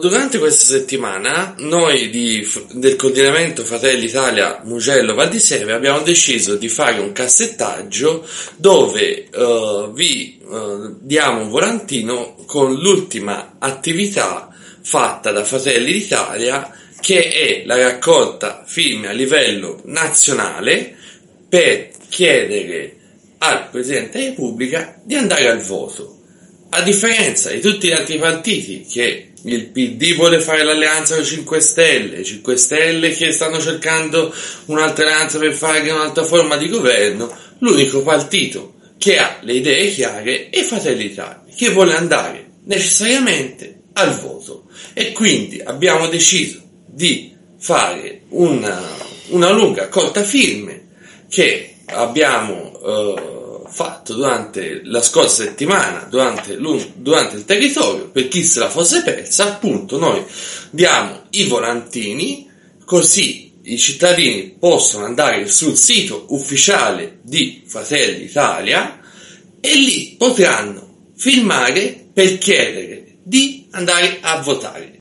Durante questa settimana noi del coordinamento Fratelli Italia Mugello Val di Seve abbiamo deciso di fare un cassettaggio dove vi diamo un volantino con l'ultima attività fatta da Fratelli d'Italia, che è la raccolta firme a livello nazionale per chiedere al Presidente della Repubblica di andare al voto. A differenza di tutti gli altri partiti, che il PD vuole fare l'alleanza con i 5 Stelle, i 5 Stelle che stanno cercando un'altra alleanza per fare un'altra forma di governo, l'unico partito che ha le idee chiare è Fratelli d'Italia, che vuole andare necessariamente al voto. E quindi abbiamo deciso di fare una lunga raccolta firme che abbiamo fatto durante la scorsa settimana, durante il territorio. Per chi se la fosse persa, appunto, noi diamo i volantini, così i cittadini possono andare sul sito ufficiale di Fratelli d'Italia e lì potranno firmare per chiedere di andare a votare.